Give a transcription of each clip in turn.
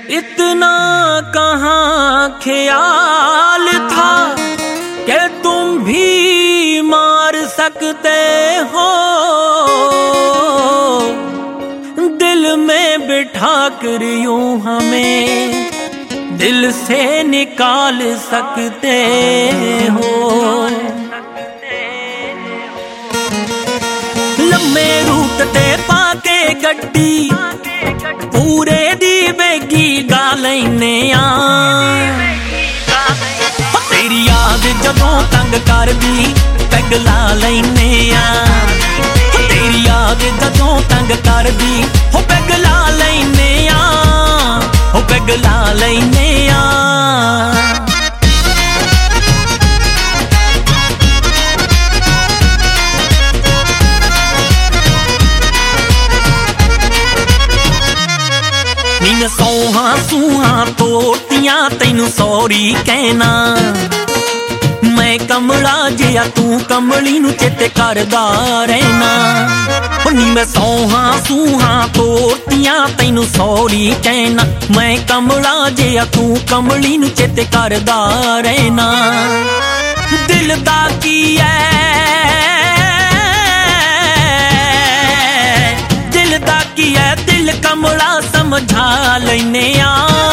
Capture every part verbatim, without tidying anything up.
इतना कहाँ ख्याल था कि तुम भी मार सकते हो, दिल में बिठा कर यूं हमें दिल से निकाल सकते हो। लम्बे रूट ते पाके गड्डी पूरे दी बेगी गा लैने आ, तेरी याद जदों तंग कर दी पैग ला लैने आ, तेरी याद जदों तंग कर दी हो पैग ला लैने आ, हो पैग ला लैने आ। नीन सौहा सूहा तोड़तियां तैनू सॉरी कहना, मैं कमला जिया तू कमली नू चेते करदा रहना। नी मैं सौहा सूहा तोड़तियां तैनू सॉरी कहना, मैं कमला जिया तू कमली नू चेते करदा रहना। दिल दा की है दिल दा की है दिल कमला समझा लैने आ,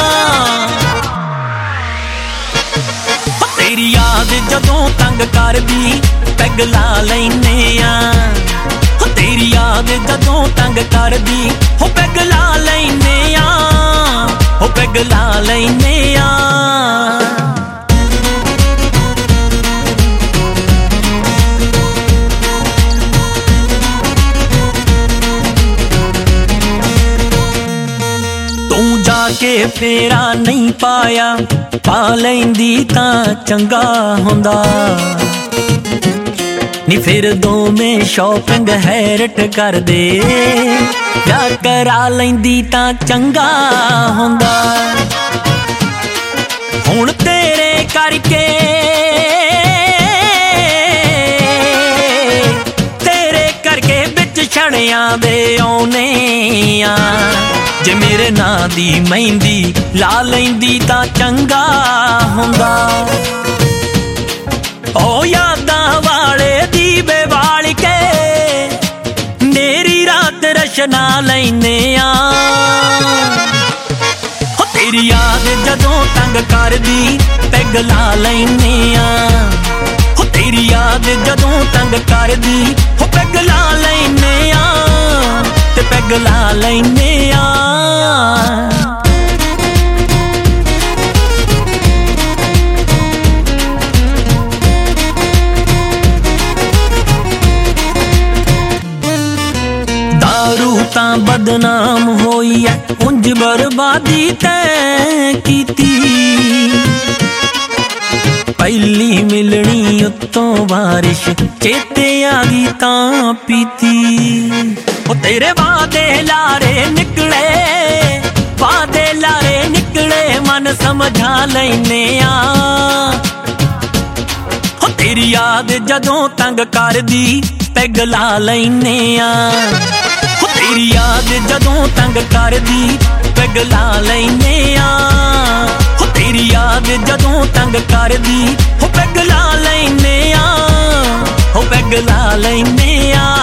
तेरी याद जदों तंग कर दी पैग ला लैने आ, तेरी याद जदों तंग कर दी हो पैग ला लैने आ, हो पैग ला लैने आ। के फेरा नहीं पाया पा लैंदी तां चंगा हुंदा, नी फिर दो में शॉपिंग हैरट कर दे या करा लैंदी तां चंगा हुंदा। हुण तेरे करके तेरे करके बिच छड़ियां दे औने आ, जे मेरे नां दी मेहंदी ला लैंदी तां चंगा हुंदा। ओ यादां वाले दीवे बाल के मेरी रात रशना लैने आ, हो तेरी याद जदों तंग कर दी पैग ला लैने आ, हो तेरी याद जदों तंग कर दी हो पैग ला लैने आ, ते पैग ला लैने आ। दारू तां बदनाम होई है उंज बर्बादी तैं कीती, पहली मिलनी उत्तों बारिश चेते आ गई तां पीती। ओ तेरे वादे लारे निकले वादे लारे निकले मन समझा लैने आ, हो तेरी याद जदों तंग कर दी पैग ला लैने आ, हो तेरी याद जदों तंग कर दी पैग ला लैने आ, हो तेरी याद जदों तंग कर दी हो पैग ला लैने आ, हो पैग ला लैने आ।